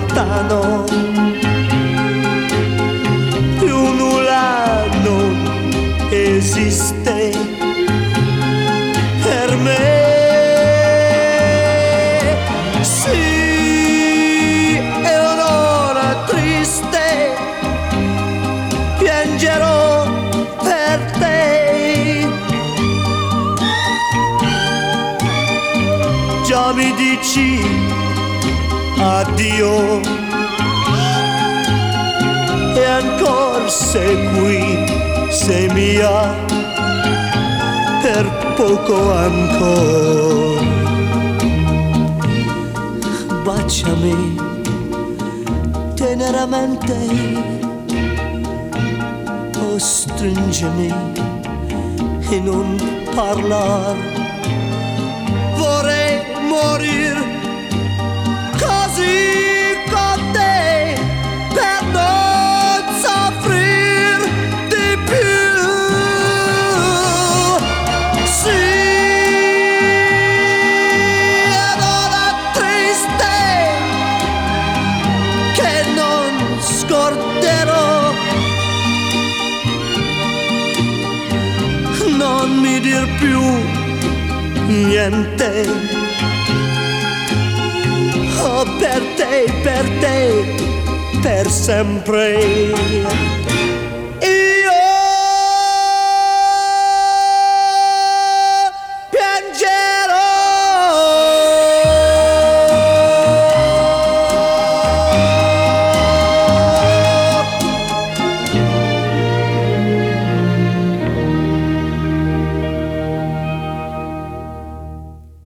lontano, più nulla non esiste per me. Sì, è un'ora triste, piangerò per te. Già mi dici addio e ancora sei qui, sei mia per poco ancora. Baciami teneramente o stringimi e non parlar. Vorrei morir così con te per non soffrir di più. Sì, è un'ora triste che non scorderò. Non mi dir più niente, oh, per te, per sempre.